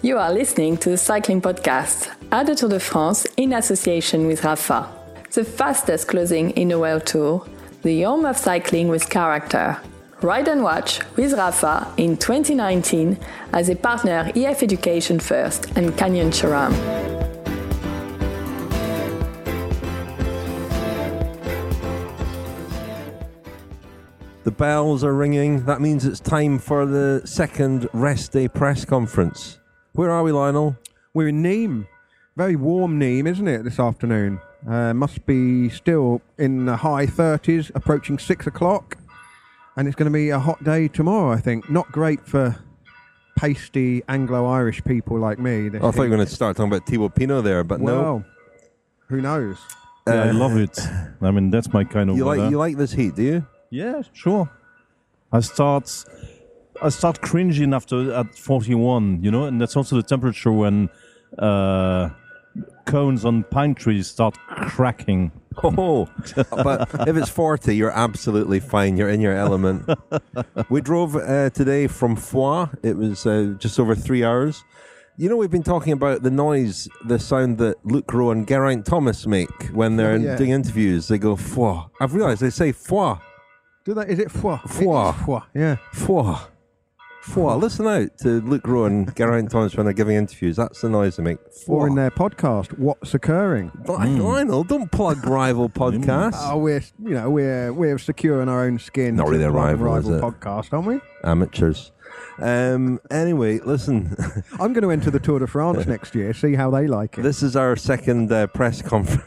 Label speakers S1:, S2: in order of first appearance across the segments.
S1: You are listening to the Cycling Podcast at the Tour de France in association with Rapha, the fastest closing in the World Tour, the home of cycling with character. Ride and Watch with Rapha in 2019 as a partner EF Education First and Canyon SRAM.
S2: The bells are ringing. That means it's time for the second rest day press conference. Where are we, Lionel?
S3: We're in Nîmes. Very warm Nîmes, isn't it, this afternoon? Must be still in the high 30s, approaching 6 o'clock. And it's going to be a hot day tomorrow, I think. Not great for pasty Anglo-Irish people like me.
S2: I thought you were going to start talking about Thibaut Pinot there, but
S3: well, who knows?
S4: Yeah, I love it. I mean, that's my kind of weather.
S2: You like this heat, do you?
S4: Yeah, sure. I start cringing at 41, you know, and that's also the temperature when cones on pine trees start cracking.
S2: Oh, but if it's 40, you're absolutely fine. You're in your element. We drove today from Foix. It was just over 3 hours. You know, we've been talking about the sound that Luke Rowe and Geraint Thomas make when they're doing interviews. They go, Foix. I've realised they say Foix.
S3: Do they? Is it Foix?
S2: Foix.
S3: Foix, yeah.
S2: Foix. Foix. Listen out to Luke Rowe and Geraint Thomas when they're giving interviews. That's the noise they make.
S3: Or in their podcast, What's Occurring?
S2: Lionel, don't plug rival podcasts.
S3: Oh, we're secure in our own skin.
S2: Not really a rival, is it?
S3: Podcast, aren't we?
S2: Amateurs. Anyway, listen.
S3: I'm going to enter the Tour de France next year, see how they like it.
S2: This is our second press conference.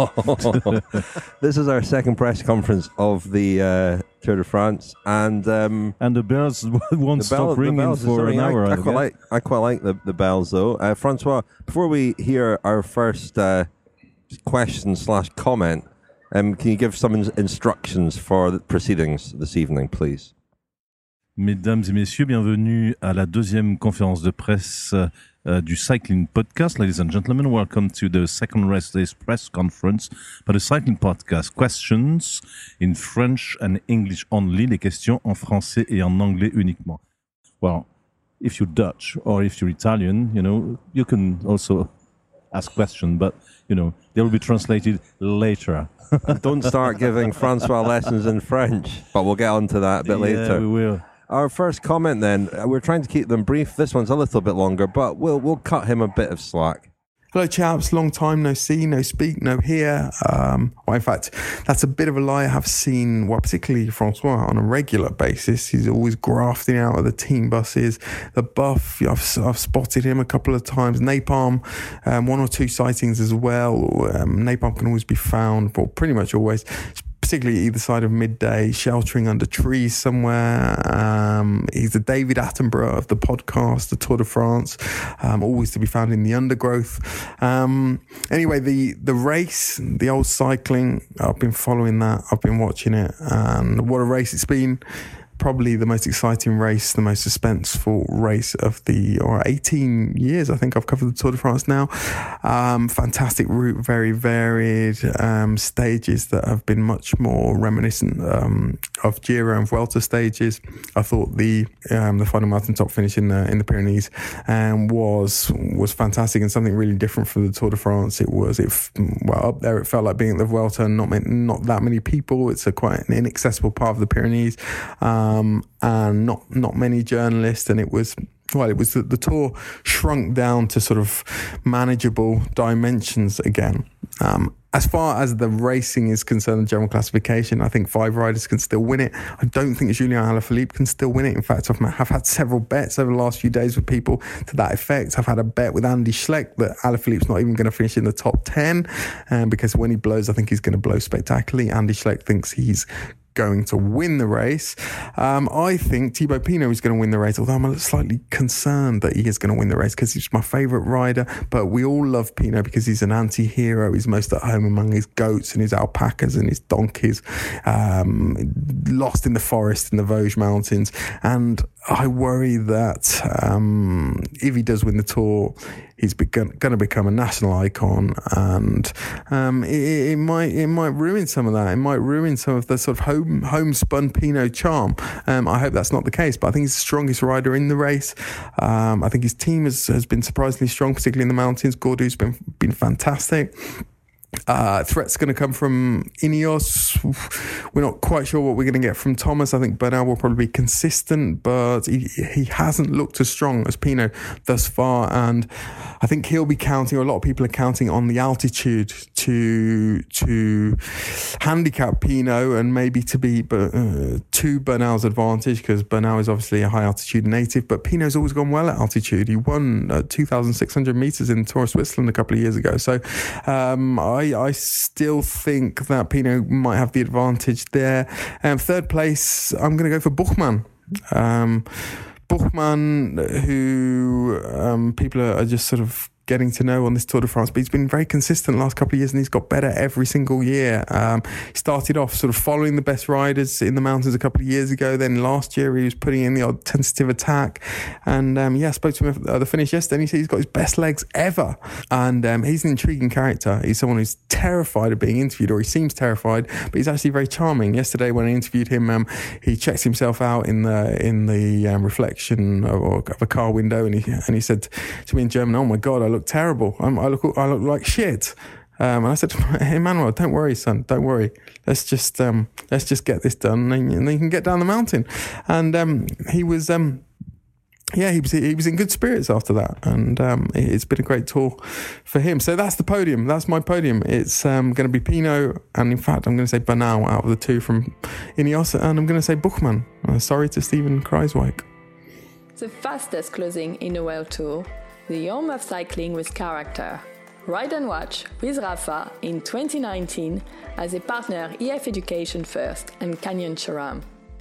S2: This is our second press conference of the Tour de France, and
S4: the bells won't stop ringing for an hour.
S2: I quite like the bells, though. Francois, before we hear our first question/comment, can you give some instructions for the proceedings this evening, please?
S4: Mesdames et messieurs, bienvenue à la deuxième conférence de presse du Cycling Podcast. Ladies and gentlemen, welcome to the second rest day's press conference for the Cycling Podcast. Questions in French and English only. Les questions en français et en anglais uniquement. Well, if you're Dutch or if you're Italian, you know, you can also ask questions, but, you know, they will be translated later.
S2: Don't start giving Francois lessons in French, but we'll get on to that a bit later.
S4: Yeah, we will.
S2: Our first comment then, we're trying to keep them brief. This one's a little bit longer, but we'll cut him a bit of slack.
S5: Hello chaps, long time no see, no speak, no hear. In fact, that's a bit of a lie. I have seen, particularly Francois, on a regular basis. He's always grafting out of the team buses. The Buff, I've spotted him a couple of times. Napalm, one or two sightings as well. Napalm can always be found, or pretty much always, particularly either side of midday, sheltering under trees somewhere. He's the David Attenborough of the podcast, the Tour de France, always to be found in the undergrowth. Anyway, the race, the old cycling, I've been following that. I've been watching it, and what a race it's been. Probably the most exciting race, the most suspenseful race of 18 years. I think I've covered the Tour de France now. Fantastic route, very varied, stages that have been much more reminiscent of Giro and Vuelta stages. I thought the final mountain top finish in the Pyrenees was fantastic and something really different for the Tour de France. Up there it felt like being at the Vuelta, and not that many people. It's quite an inaccessible part of the Pyrenees. And not many journalists, and it was the Tour shrunk down to sort of manageable dimensions again. As far as the racing is concerned, the general classification, I think 5 riders can still win it. I don't think Julien Alaphilippe can still win it. In fact, I've had several bets over the last few days with people to that effect. I've had a bet with Andy Schleck that Alaphilippe's not even going to finish in the top 10, because when he blows, I think he's going to blow spectacularly. Andy Schleck thinks he's going to win the race. I think Thibaut Pinot is going to win the race, although I'm slightly concerned that he is going to win the race because he's my favourite rider. But we all love Pinot because he's an anti-hero. He's most at home among his goats and his alpacas and his donkeys, lost in the forest in the Vosges Mountains. And I worry that if he does win the Tour, he's going to become a national icon, and it might ruin some of that. It might ruin some of the sort of homespun Pinot charm. I hope that's not the case, but I think he's the strongest rider in the race. I think his team has been surprisingly strong, particularly in the mountains. Gaudu's been fantastic. Threat's going to come from Ineos. We're not quite sure what we're going to get from Thomas. I think Bernal will probably be consistent, but he hasn't looked as strong as Pinot thus far, and I think he'll be counting, or a lot of people are counting on the altitude to handicap Pinot and maybe to be to Bernal's advantage, because Bernal is obviously a high altitude native, but Pinot's always gone well at altitude. He won 2,600 meters in Tour of Switzerland a couple of years ago, so I still think that Pinot might have the advantage there. Third place, I'm going to go for Buchmann. Buchmann, who people are just sort of getting to know on this Tour de France, but he's been very consistent the last couple of years, and he's got better every single year. He started off sort of following the best riders in the mountains a couple of years ago. Then last year he was putting in the odd tentative attack, and I spoke to him at the finish yesterday, and he said he's got his best legs ever, and he's an intriguing character. He's someone who's terrified of being interviewed, or he seems terrified, but he's actually very charming. Yesterday when I interviewed him, he checks himself out in the reflection of a car window, and he said to me in German, "Oh my God, I look terrible. I look like shit." And I said to him, "Emmanuel, don't worry, son. Don't worry. Let's just get this done, and then you can get down the mountain." And he was in good spirits after that, and it's been a great tour for him. So that's the podium. That's my podium. It's going to be Pinot, and in fact, I'm going to say Bernal out of the two from Ineos, and I'm going to say Buchmann. Sorry to Stephen Kruijswijk.
S1: The fastest closing in a World Tour, the home of cycling with character. Ride and Watch with Rafa in 2019 as a partner EF Education First and Canyon SRAM.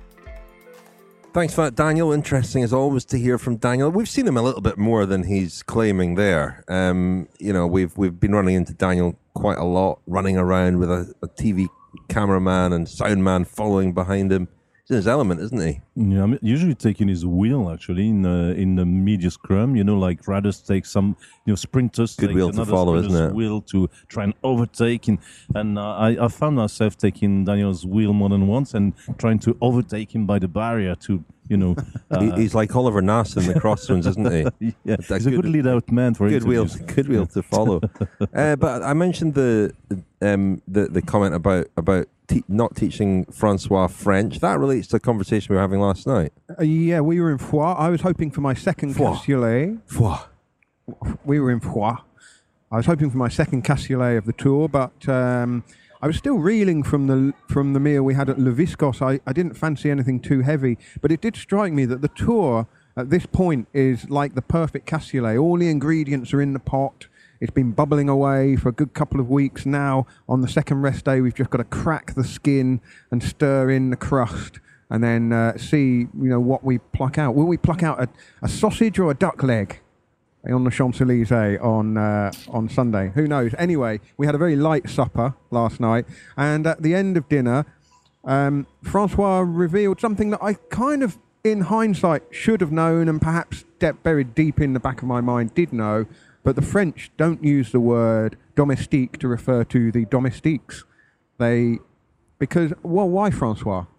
S2: Thanks for that, Daniel. Interesting as always to hear from Daniel. We've seen him a little bit more than he's claiming there. We've been running into Daniel quite a lot, running around with a TV cameraman and sound man following behind him. He's in his element, isn't he?
S4: Yeah, I'm usually taking his wheel actually in the media scrum. Like riders take some, sprinters
S2: good
S4: take
S2: wheel to follow, isn't it?
S4: Wheel to try and overtake, and I found myself taking Daniel's wheel more than once and trying to overtake him by the barrier to.
S2: He's like Oliver Naas in the crossroads, isn't he?
S4: Yeah, he's a good lead out man for
S2: good wheel to follow. But I mentioned the comment about not teaching Francois French. That relates to a conversation we were having last night.
S3: We were in Foix. I was hoping for my second cassoulet.
S2: Foix.
S3: We were in Foix. I was hoping for my second cassoulet of the tour, but I was still reeling from the meal we had at Le Viscos. I didn't fancy anything too heavy, but it did strike me that the tour at this point is like the perfect cassoulet. All the ingredients are in the pot. It's been bubbling away for a good couple of weeks now. On the second rest day, we've just got to crack the skin and stir in the crust, and then see what we pluck out. Will we pluck out a sausage or a duck leg on the Champs-Élysées on Sunday? Who knows? Anyway, we had a very light supper last night, and at the end of dinner, Francois revealed something that I kind of, in hindsight, should have known, and perhaps buried deep in the back of my mind did know. But the French don't use the word domestique to refer to the domestiques. Why, Francois?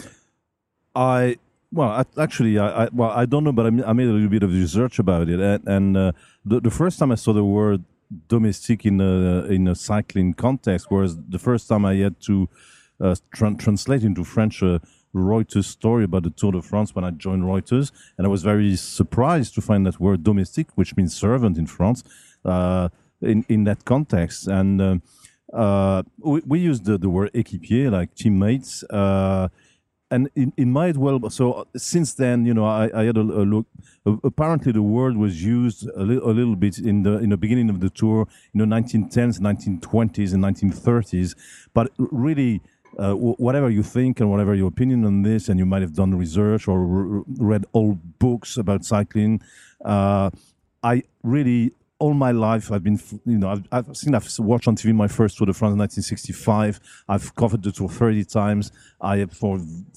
S4: I don't know, but I made a little bit of research about it, and the first time I saw the word domestique in a cycling context was the first time I had to translate into French Reuters story about the Tour de France when I joined Reuters, and I was very surprised to find that word domestique, which means servant in France, in that context. And we use the word équipier, like teammates. And it might well. So since then, I had a look. Apparently, the word was used a little bit in the beginning of the tour, 1910s, 1920s, and 1930s. But really, whatever you think and whatever your opinion on this, and you might have done research or read old books about cycling, I really all my life, I've been, I've watched on TV my first Tour de France in 1965. I've covered the Tour 30 times. For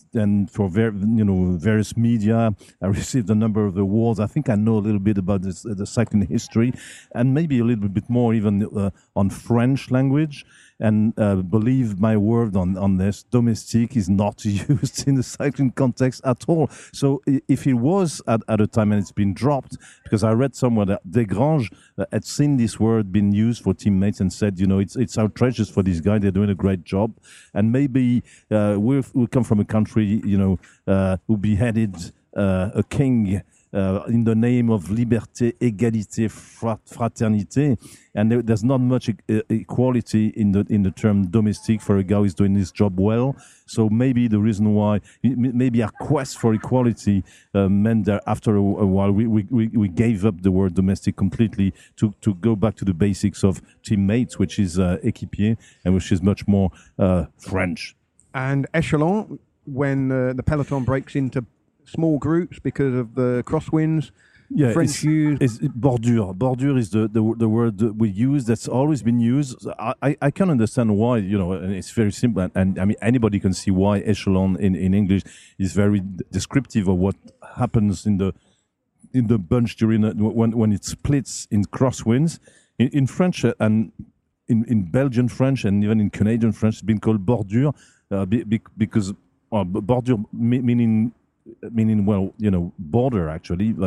S4: various media, I received a number of awards. I think I know a little bit about the cycling history, and maybe a little bit more even on French language. And believe my word on this, domestique is not used in the cycling context at all. So if it was at a time and it's been dropped, because I read somewhere that Desgrange had seen this word being used for teammates and said, it's outrageous for these guys. They're doing a great job. And maybe we come from a country, who beheaded a king in the name of liberté, égalité, fraternité, and there's not much equality in the term domestique for a guy who's doing his job well. So maybe the reason why, maybe our quest for equality meant that after a while we gave up the word domestic completely to go back to the basics of teammates, which is équipier, and which is much more French.
S3: And échelon, when the peloton breaks into small groups because of the crosswinds.
S4: Yeah,
S3: French use.
S4: It's bordure. Bordure is the word that we use. That's always been used. I can understand why, and it's very simple. And I mean, anybody can see why échelon in English is very descriptive of what happens in the bunch during when it splits in crosswinds. In French and in Belgian French and even in Canadian French, it's been called bordure because bordure meaning border actually, but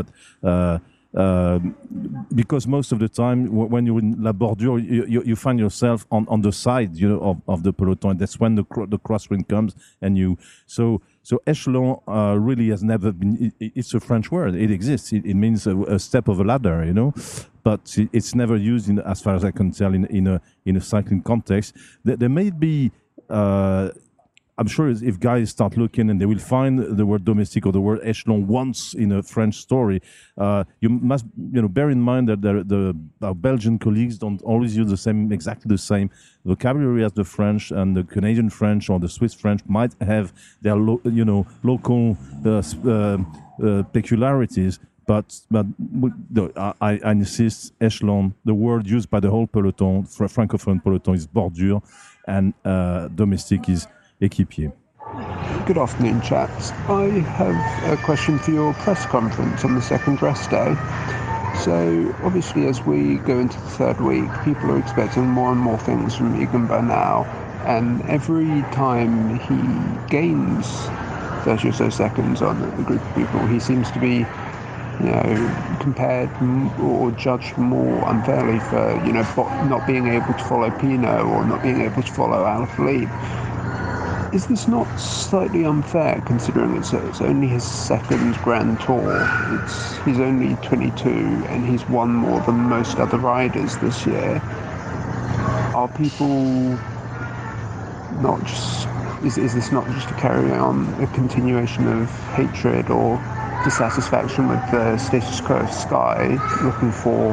S4: because most of the time when you're in la bordure, you find yourself on the side, of the peloton. That's when the crosswind comes, and so échelon really has never been. It's a French word. It exists. It means a step of a ladder, but it's never used as far as I can tell, in a cycling context. There may be. I'm sure if guys start looking and they will find the word domestique or the word échelon once in a French story, you must bear in mind that our Belgian colleagues don't always use exactly the same vocabulary as the French, and the Canadian French or the Swiss French might have their local peculiarities. But I insist, échelon, the word used by the whole peloton, francophone peloton, is bordure, and domestique is équipier.
S6: Good afternoon, chaps. I have a question for your press conference on the second rest day. So, obviously, as we go into the third week, people are expecting more and more things from Egan Bernal, and every time he gains 30 or so seconds on a group of people, he seems to be compared or judged more unfairly for, not being able to follow Pinot or not being able to follow Alaphilippe. Is this not slightly unfair, considering it's only his second Grand Tour? He's only 22 and he's won more than most other riders this year. Are people not just... Is this not just a carry on, a continuation of hatred or dissatisfaction with the status quo of Sky, looking for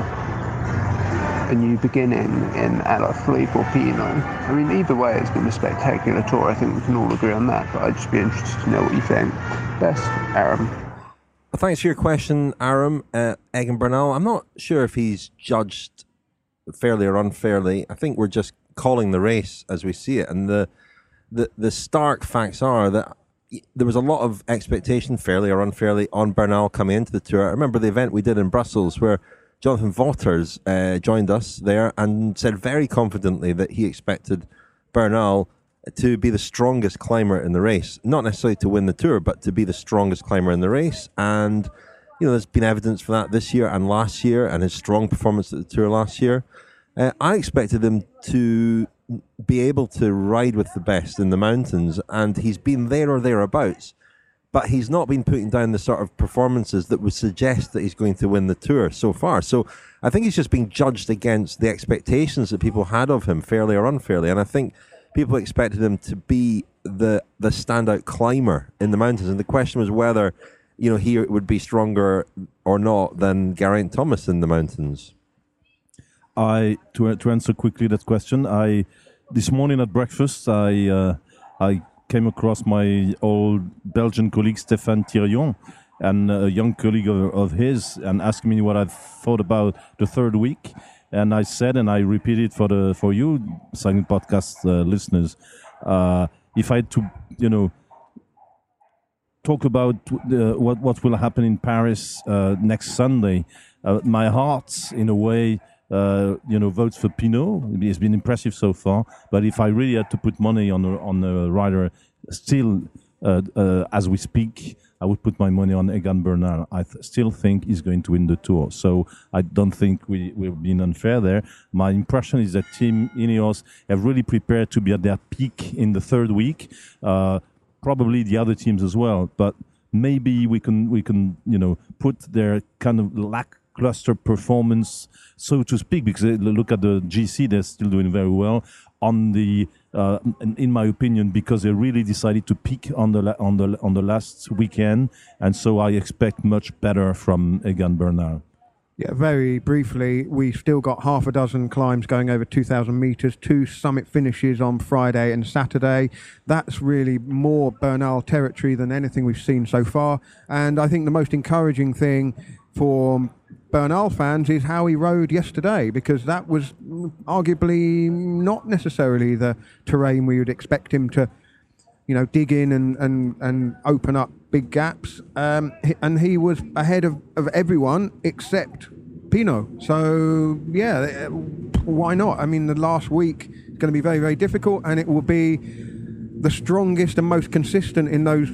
S6: a new beginning in Alaphilippe or Pinot? I mean, either way, it's been a spectacular tour. I think we can all agree on that, but I'd just be interested to know what you think. Best, Aram.
S2: Well, thanks for your question, Aram. Egan Bernal, I'm not sure if he's judged fairly or unfairly. I think we're just calling the race as we see it, and the stark facts are that there was a lot of expectation, fairly or unfairly, on Bernal coming into the tour. I remember the event we did in Brussels where Jonathan Vaughters joined us there and said very confidently that he expected Bernal to be the strongest climber in the race. Not necessarily to win the tour, but to be the strongest climber in the race. And, there's been evidence for that this year and last year, and his strong performance at the tour last year. I expected him to be able to ride with the best in the mountains, and he's been there or thereabouts. But he's not been putting down the sort of performances that would suggest that he's going to win the tour so far. So I think he's just being judged against the expectations that people had of him, fairly or unfairly. And I think people expected him to be the standout climber in the mountains. And the question was whether, he would be stronger or not than Geraint Thomas in the mountains.
S4: To answer quickly that question, this morning at breakfast, I came across my old Belgian colleague Stéphane Thirion, and a young colleague of his, and asked me what I thought about the third week. And I said, and I repeat it for you, Cycling Podcast listeners, if I had to, talk about what will happen in Paris next Sunday, my heart, in a way, votes for Pinot. It's been impressive so far. But if I really had to put money on a rider, still, as we speak, I would put my money on Egan Bernal. I still think he's going to win the Tour. So I don't think we're being unfair there. My impression is that Team Ineos have really prepared to be at their peak in the third week. Probably the other teams as well. But maybe we can put their kind of lackluster performance, so to speak, because look at the GC, they're still doing very well on the. In my opinion, because they really decided to peak on the last weekend, and so I expect much better from Egan Bernal.
S3: Yeah, very briefly, we've still got half a dozen climbs going over 2,000 metres, 2 summit finishes on Friday and Saturday. That's really more Bernal territory than anything we've seen so far. And I think the most encouraging thing for Bernal fans is how he rode yesterday, because that was arguably not necessarily the terrain we would expect him to, dig in and open up big gaps. And he was ahead of everyone except Pinot. So, yeah, why not? I mean, the last week is going to be very, very difficult, and it will be the strongest and most consistent in those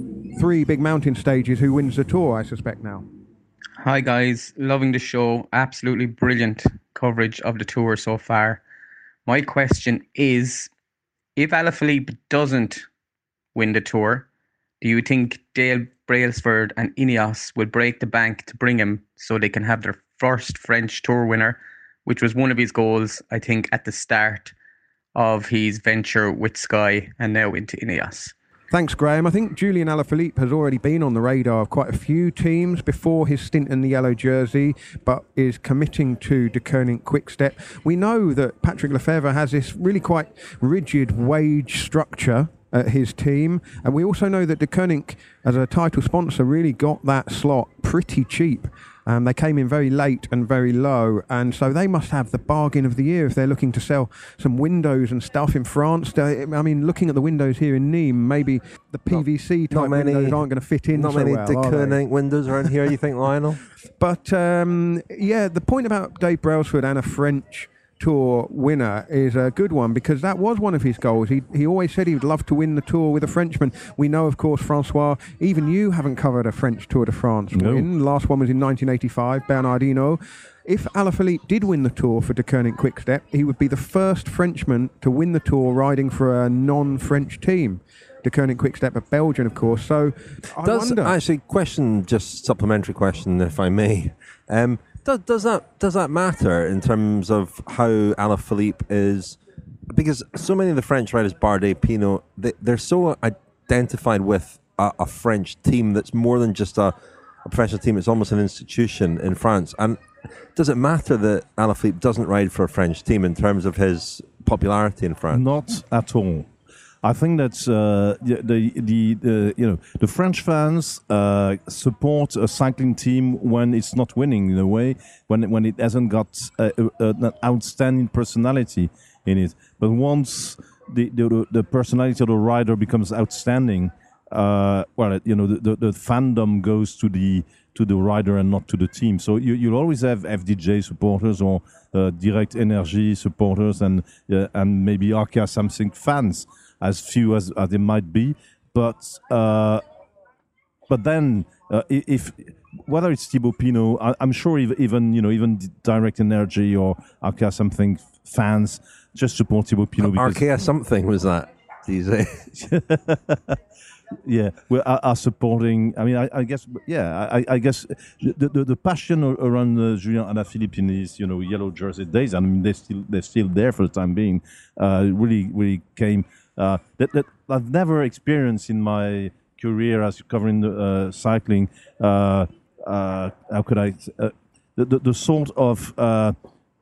S3: 3 big mountain stages who wins the Tour, I suspect now.
S7: Hi guys, loving the show. Absolutely brilliant coverage of the Tour so far. My question is, if Alaphilippe doesn't win the Tour, do you think Dale Brailsford and Ineos will break the bank to bring him so they can have their first French Tour winner, which was one of his goals, I think, at the start of his venture with Sky and now into Ineos?
S3: Thanks, Graham. I think Julian Alaphilippe has already been on the radar of quite a few teams before his stint in the yellow jersey, but is committing to De Koning Quick-Step. We know that Patrick Lefevere has this really quite rigid wage structure at his team, and we also know that De Koning, as a title sponsor, really got that slot pretty cheap. They came in very late and very low, and so they must have the bargain of the year if they're looking to sell some windows and stuff in France. I mean, looking at the windows here in Nîmes, maybe the PVC type windows aren't going to fit in so well.
S2: Not many De Koning windows around here, you think, Lionel?
S3: But, the point about Dave Brailsford and a French Tour winner is a good one, because that was one of his goals. He always said he would love to win the Tour with a Frenchman. We know, of course, Francois, even you haven't covered a French Tour de France win. The last one was in 1985, Bernard Hinault. If Alaphilippe did win the Tour for De Koning Quick-Step, he would be the first Frenchman to win the Tour riding for a non-French team. De Koning Quick-Step, a Belgian, of course. So I wonder.
S2: Actually, just supplementary question, if I may. Does that matter in terms of how Alaphilippe is? Because so many of the French riders, Bardet, Pinot, they're so identified with a French team that's more than just a professional team. It's almost an institution in France. And does it matter that Alaphilippe doesn't ride for a French team in terms of his popularity in France?
S4: Not at all. I think that the French fans support a cycling team when it's not winning, in a way, when it hasn't got an outstanding personality in it. But once the personality of the rider becomes outstanding, the fandom goes to the rider and not to the team. So you'll always have FDJ supporters or Direct Energy supporters and maybe Arkea Samsic fans, as few as they might be, but then if whether it's Thibaut Pinot, I'm sure even Direct Energy or Arkea something fans just support Thibaut Pinot.
S2: Arkea something was that these days.
S4: Yeah, we are supporting. I mean, I guess. Yeah, I guess the passion around Julien Alaphilippe in his yellow jersey days. I mean, they're still there for the time being. Really came. That I've never experienced in my career as covering cycling. How could I? The sort of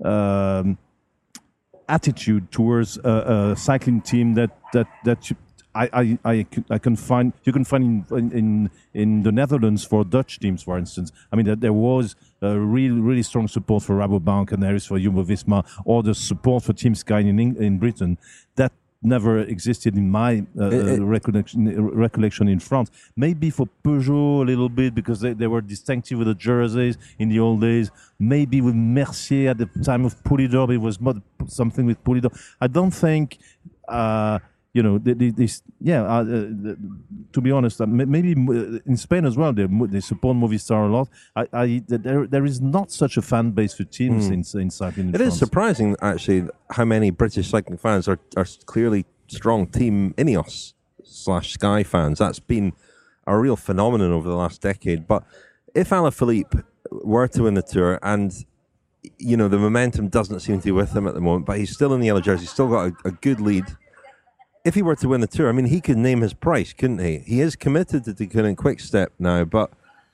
S4: attitude towards a cycling team that I can find you can find in the Netherlands for Dutch teams, for instance. I mean, there was really strong support for Rabobank and there is for Jumbo-Visma, or the support for Team Sky in Britain. That never existed in my recollection in France. Maybe for Peugeot a little bit because they were distinctive with the jerseys in the old days. Maybe with Mercier at the time of Poulidor, it was something with Poulidor. I don't think, to be honest, maybe in Spain as well, they support Movistar a lot. There is not such a fan base for teams in cycling in France.
S2: It is surprising, actually, how many British cycling fans are clearly strong Team Ineos / Sky fans. That's been a real phenomenon over the last decade. But if Alaphilippe were to win the Tour, and the momentum doesn't seem to be with him at the moment, but he's still in the yellow jersey, he's still got a good lead. If he were to win the Tour, I mean, he could name his price, couldn't he? He is committed to Deceuninck Quick-Step now, but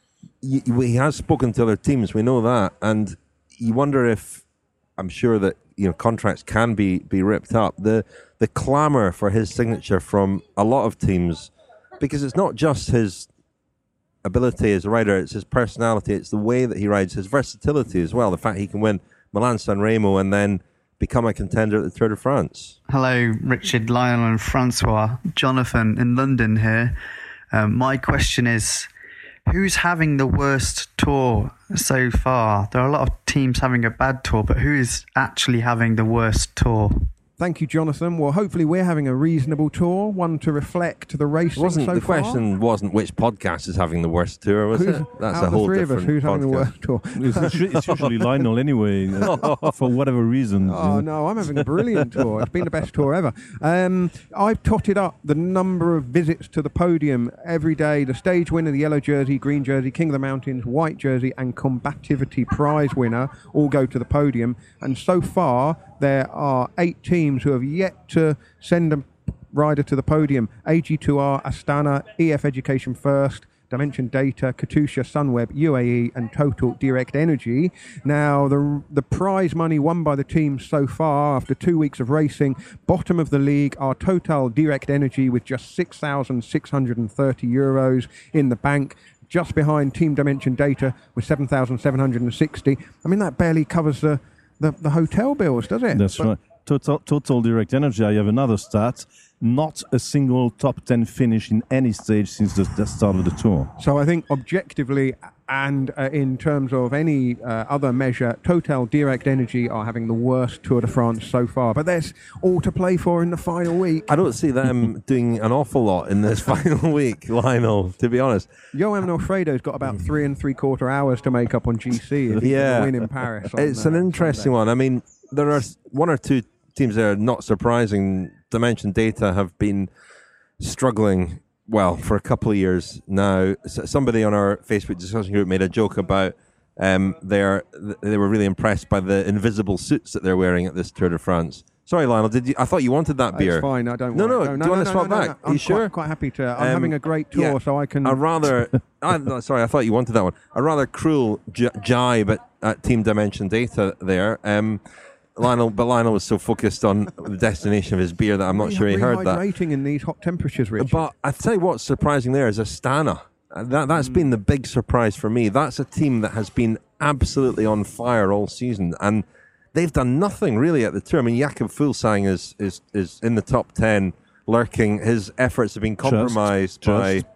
S2: he has spoken to other teams. We know that, and you wonder if, I'm sure that contracts can be ripped up. The clamour for his signature from a lot of teams, because it's not just his ability as a rider, it's his personality, it's the way that he rides, his versatility as well. The fact he can win Milan-San Remo and then become a contender at the Tour de France.
S8: Hello, Richard, Lionel and Francois. Jonathan in London here. My question is, who's having the worst tour so far? There are a lot of teams having a bad tour, but who is actually having the worst tour?
S3: Thank you, Jonathan. Well, hopefully we're having a reasonable tour, one to reflect the racing so far.
S2: The question wasn't which podcast is having the worst tour, was it? That's
S3: a whole different podcast. Who's having the worst tour?
S4: It's usually Lionel anyway, for whatever reason.
S3: Oh, no, I'm having a brilliant tour. It's been the best tour ever. I've totted up the number of visits to the podium every day. The stage winner, the yellow jersey, green jersey, King of the Mountains, white jersey, and combativity prize winner all go to the podium. And so far, there are 8 teams who have yet to send a rider to the podium. AG2R, Astana, EF Education First, Dimension Data, Katusha, Sunweb, UAE, and Total Direct Energy. Now, the prize money won by the teams so far after 2 weeks of racing, bottom of the league are Total Direct Energy with just €6,630 in the bank. Just behind Team Dimension Data with 7,760. I mean, that barely covers the hotel bills, does it?
S4: That's right. Total Direct Energy, I have another stat. Not a single top 10 finish in any stage since the start of the Tour.
S3: So I think objectively and in terms of any other measure, Total Direct Energy are having the worst Tour de France so far. But there's all to play for in the final week.
S2: I don't see them doing an awful lot in this final week, Lionel, to be honest.
S3: Johan Alfredo's got about 3 3/4 hours to make up on GC if he can win in Paris.
S2: It's an interesting one. I mean, there are one or two teams that are not surprising. Dimension Data have been struggling, well, for a couple of years now. Somebody on our Facebook discussion group made a joke about they were really impressed by the invisible suits that they're wearing at this Tour de France. Sorry, Lionel, I thought you wanted that beer.
S3: It's fine, I don't
S2: want
S3: it.
S2: No, do you want to swap back?
S3: I'm
S2: sure?
S3: Quite happy to. I'm having a great tour, so I can...
S2: Sorry, I thought you wanted that one. A rather cruel jibe at Team Dimension Data there. Lionel was so focused on the destination of his beer that I'm not sure he heard that.
S3: Rehydrating in these hot temperatures, Richard.
S2: But I tell you what's surprising there is Astana. That's been the big surprise for me. That's a team that has been absolutely on fire all season, and they've done nothing really at the Tour. I mean, Jakob Fuglsang is in the top 10, lurking. His efforts have been compromised by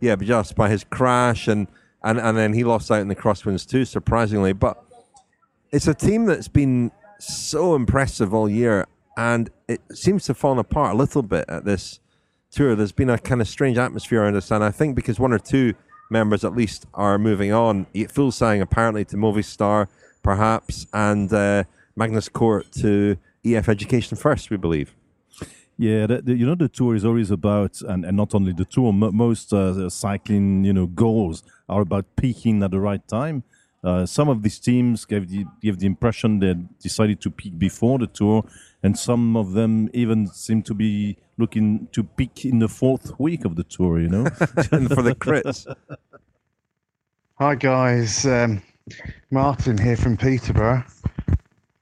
S2: his crash, and then he lost out in the crosswinds too, surprisingly. But it's a team that's been so impressive all year, and it seems to have fallen apart a little bit at this Tour. There's been a kind of strange atmosphere around us, and I think because one or two members at least are moving on. Fuglsang apparently to Movistar, perhaps, and Magnus Kort to EF Education First, we believe.
S4: Yeah, the Tour is always about, and not only the Tour, most cycling, goals are about peaking at the right time. Some of these teams give the impression they decided to peak before the Tour, and some of them even seem to be looking to peak in the 4th week of the Tour,
S2: and for the crits.
S9: Hi guys, Martin here from Peterborough.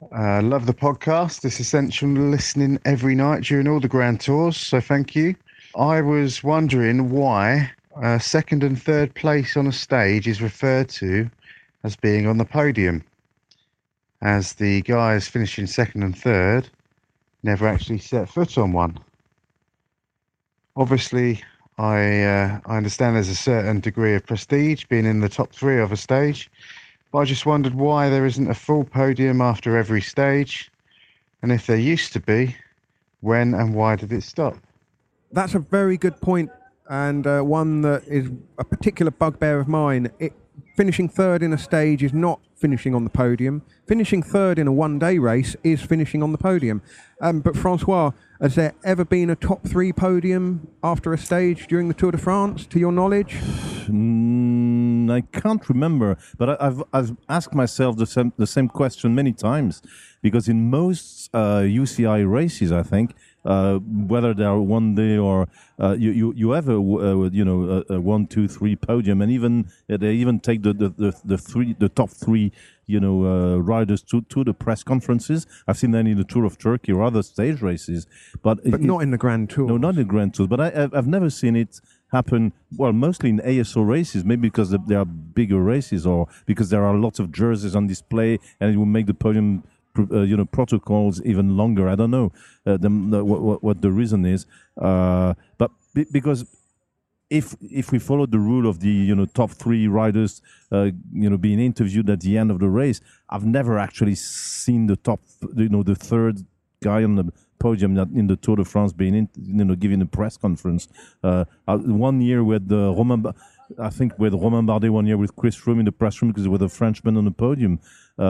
S9: Love the podcast. It's essential listening every night during all the Grand Tours, so thank you. I was wondering why second and third place on a stage is referred to as being on the podium, as the guys finishing second and third never actually set foot on one. Obviously, I understand there's a certain degree of prestige being in the top three of a stage, but I just wondered why there isn't a full podium after every stage, and if there used to be, when and why did it stop?
S3: That's a very good point, and one that is a particular bugbear of mine. Finishing third in a stage is not finishing on the podium. Finishing third in a one-day race is finishing on the podium. But Francois, has there ever been a top three podium after a stage during the Tour de France, to your knowledge?
S4: I can't remember, but I've asked myself the same question many times, because in most UCI races, I think, whether they are one day or you have a 1, 2, 3 podium, and even they even take the top three riders to the press conferences. I've seen that in the Tour of Turkey or other stage races, but
S3: not in the Grand Tour.
S4: No, not in the Grand Tour. But I've never seen it happen. Well, mostly in ASO races, maybe because there are bigger races or because there are lots of jerseys on display, and it will make the podium protocols even longer. I don't know what the reason is, but because if we follow the rule of the top three riders being interviewed at the end of the race, I've never actually seen the the third guy on the podium in the Tour de France being giving a press conference. 1 year with Romain Bardet, 1 year with Chris Froome in the press room because there was a Frenchman on the podium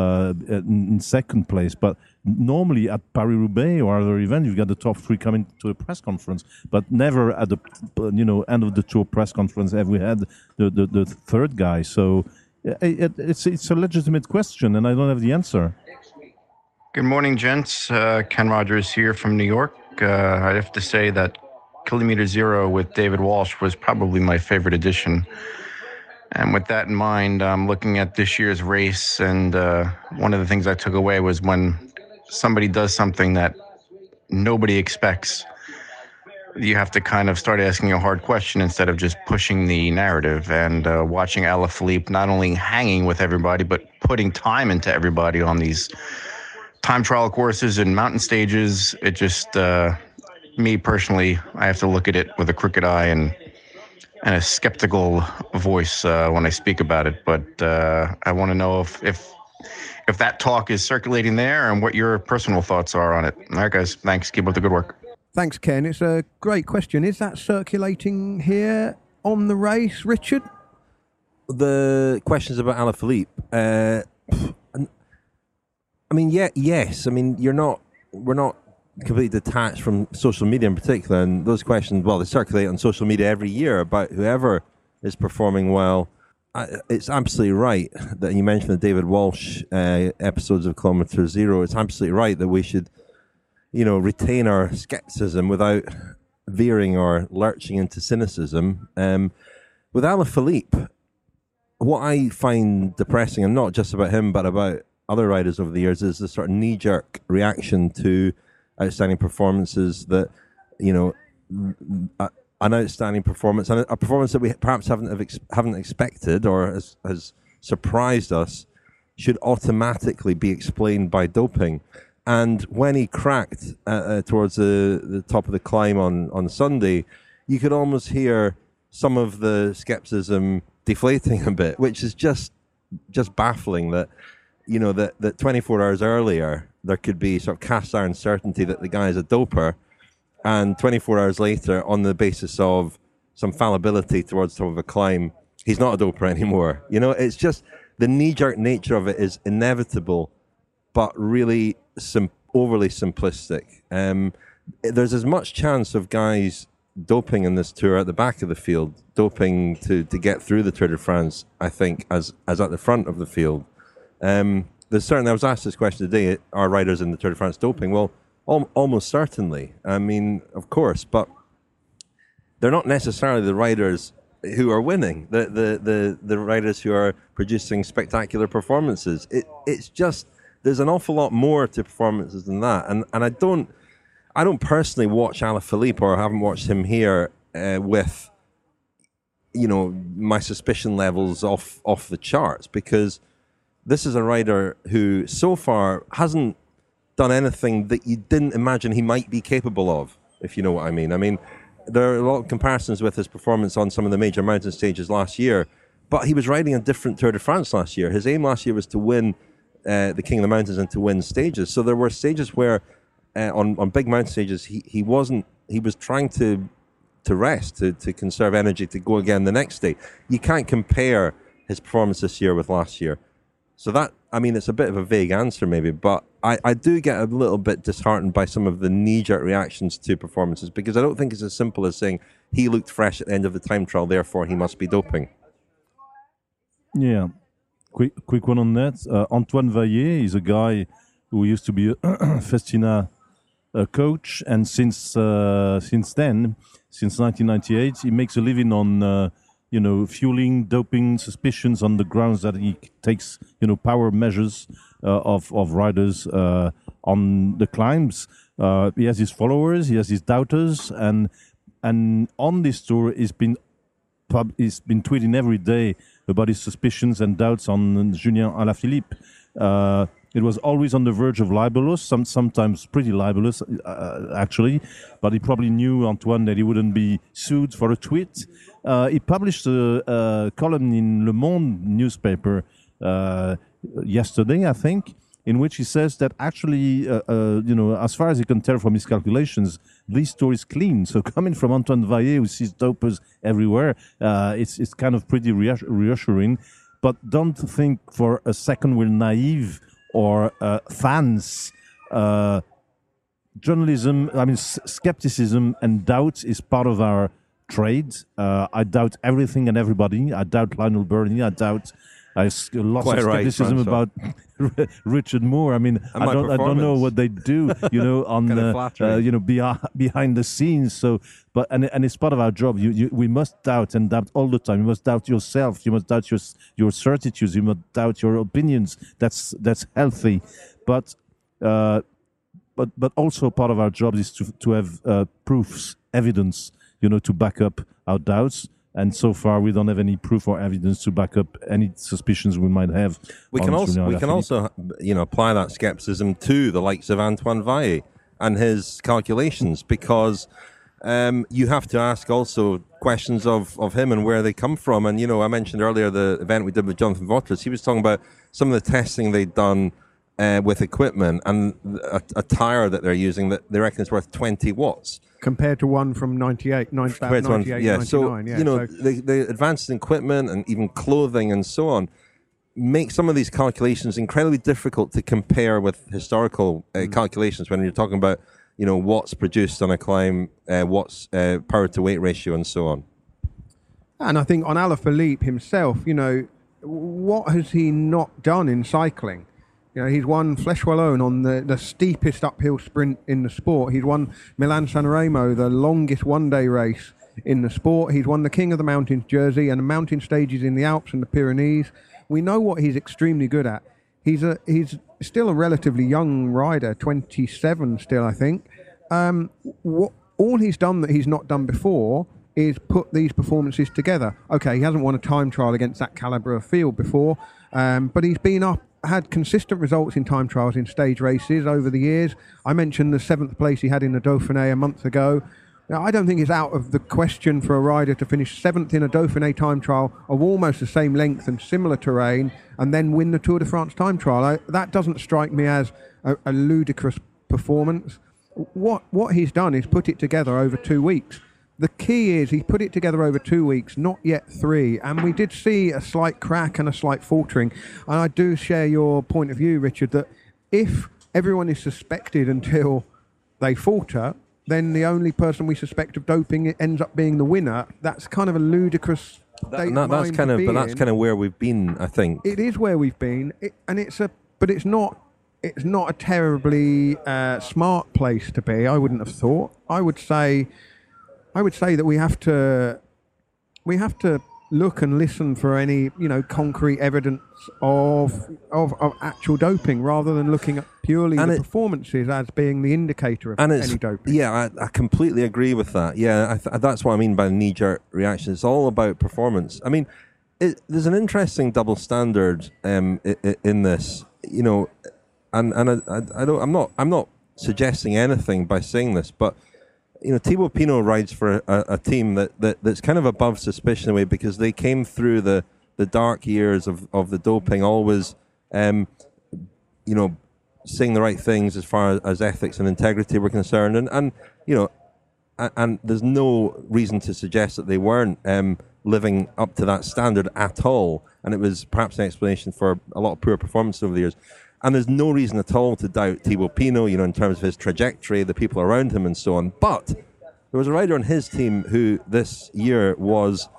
S4: in second place. But normally at Paris-Roubaix or other events, you've got the top three coming to a press conference, but never at the end of the Tour press conference have we had the third guy. So it's a legitimate question, and I don't have the answer.
S10: Good morning, gents. Ken Rogers here from New York. I'd have to say that Kilometer Zero with David Walsh was probably my favorite edition. And with that in mind, I'm looking at this year's race, and one of the things I took away was when somebody does something that nobody expects, you have to kind of start asking a hard question instead of just pushing the narrative. And watching Alaphilippe not only hanging with everybody, but putting time into everybody on these time trial courses and mountain stages, it just... me personally, I have to look at it with a crooked eye and a skeptical voice when I speak about it. But I want to know if that talk is circulating there and what your personal thoughts are on it. All right, guys. Thanks. Keep up the good work.
S3: Thanks, Ken. It's a great question. Is that circulating here on the race, Richard?
S2: The questions about Alaphilippe. I mean, yes. I mean, we're not completely detached from social media in particular, and those questions, well, they circulate on social media every year about whoever is performing well. It's absolutely right that you mentioned the David Walsh episodes of Kilometer Zero. It's absolutely right that we should, retain our skepticism without veering or lurching into cynicism. With Alaphilippe, what I find depressing, and not just about him, but about other riders over the years, is the sort of knee-jerk reaction to outstanding performances that, an outstanding performance and a performance that we perhaps haven't expected or has surprised us should automatically be explained by doping. And when he cracked towards the top of the climb on Sunday, you could almost hear some of the skepticism deflating a bit, which is just baffling that, that 24 hours earlier, there could be sort of cast iron certainty that the guy is a doper, and 24 hours later, on the basis of some fallibility towards the top of a climb, he's not a doper anymore. It's just the knee-jerk nature of it is inevitable, but really overly simplistic. There's as much chance of guys doping in this tour at the back of the field, doping to get through the Tour de France, I think, as at the front of the field. There's certainly, I was asked this question today, are riders in the Tour de France doping? Well, almost certainly. I mean, of course, but they're not necessarily the riders who are winning, the riders who are producing spectacular performances. It's just, there's an awful lot more to performances than that. And I don't personally watch Alaphilippe, or haven't watched him here, with, my suspicion levels off the charts, because this is a rider who so far hasn't done anything that you didn't imagine he might be capable of, if you know what I mean. I mean, there are a lot of comparisons with his performance on some of the major mountain stages last year, but he was riding a different Tour de France last year. His aim last year was to win the King of the Mountains and to win stages. So there were stages where, on big mountain stages, he was trying to rest, to conserve energy, to go again the next day. You can't compare his performance this year with last year. So that, I mean, it's a bit of a vague answer maybe, but I do get a little bit disheartened by some of the knee-jerk reactions to performances, because I don't think it's as simple as saying he looked fresh at the end of the time trial, therefore he must be doping.
S4: Yeah. Quick one on that. Antoine Vaillet is a guy who used to be a Festina coach, and since then, since 1998, he makes a living on fueling, doping suspicions on the grounds that he takes power measures of riders on the climbs. He has his followers, he has his doubters, and on this tour he's been tweeting every day about his suspicions and doubts on Julien Alaphilippe. It was always on the verge of libelous, sometimes pretty libelous, actually. But he probably knew, Antoine, that he wouldn't be sued for a tweet. He published a column in Le Monde newspaper yesterday, I think, in which he says that actually, as far as he can tell from his calculations, this tour is clean. So coming from Antoine Vaillet, who sees dopers everywhere, it's kind of pretty reassuring. But don't think for a second we're naive or fans. Journalism, skepticism and doubt is part of our trade. I doubt everything and everybody. I doubt Lionel Burney. I doubt lots of skepticism about Richard Moore. I mean, I don't know what they do, on behind the scenes. So, and it's part of our job. We must doubt and doubt all the time. You must doubt yourself. You must doubt your certitudes. You must doubt your opinions. That's healthy, but also part of our job is to have proofs, evidence, to back up our doubts. And so far, we don't have any proof or evidence to back up any suspicions we might have.
S2: We can also apply that skepticism to the likes of Antoine Vaillet and his calculations, because you have to ask also questions of him and where they come from. And I mentioned earlier the event we did with Jonathan Vaughters. He was talking about some of the testing they'd done with equipment and a tire that they're using that they reckon is worth 20 watts.
S3: Compared to one from 98, 98, 99.
S2: So, the advances in equipment and even clothing and so on make some of these calculations incredibly difficult to compare with historical calculations when you're talking about, watts produced on a climb, watts power to weight ratio and so on.
S3: And I think on Alaphilippe himself, what has he not done in cycling? He's won Flèche Wallonne on the steepest uphill sprint in the sport. He's won Milan-San Remo, the longest one-day race in the sport. He's won the King of the Mountains jersey and the mountain stages in the Alps and the Pyrenees. We know what he's extremely good at. He's still a relatively young rider, 27 still, I think. All he's done that he's not done before is put these performances together. Okay, he hasn't won a time trial against that calibre of field before, but he's had consistent results in time trials in stage races over the years. I mentioned the 7th place he had in the Dauphiné a month ago. Now, I don't think it's out of the question for a rider to finish 7th in a Dauphiné time trial of almost the same length and similar terrain and then win the Tour de France time trial. That doesn't strike me as a ludicrous performance. What he's done is put it together over 2 weeks. The key is he put it together over 2 weeks, not yet 3. And we did see a slight crack and a slight faltering. And I do share your point of view, Richard, that if everyone is suspected until they falter, then the only person we suspect of doping ends up being the winner. That's kind of a ludicrous state of mind to be in.
S2: But that's kind of where we've been, I think.
S3: It is where we've been, but it's not a terribly smart place to be. I wouldn't have thought. I would say that we have to look and listen for any, concrete evidence of actual doping, rather than looking at purely the performances as being the indicator of any doping.
S2: Yeah, I completely agree with that. Yeah, that's what I mean by the knee-jerk reaction. It's all about performance. I mean, there's an interesting double standard in this, and I'm not suggesting anything by saying this, but Thibaut Pinot rides for a team that's kind of above suspicion in a way, because they came through the dark years of the doping, always saying the right things as far as ethics and integrity were concerned, and there's no reason to suggest that they weren't living up to that standard at all, and it was perhaps an explanation for a lot of poor performances over the years. And there's no reason at all to doubt Thibaut Pinot, in terms of his trajectory, the people around him, and so on. But there was a rider on his team who this year was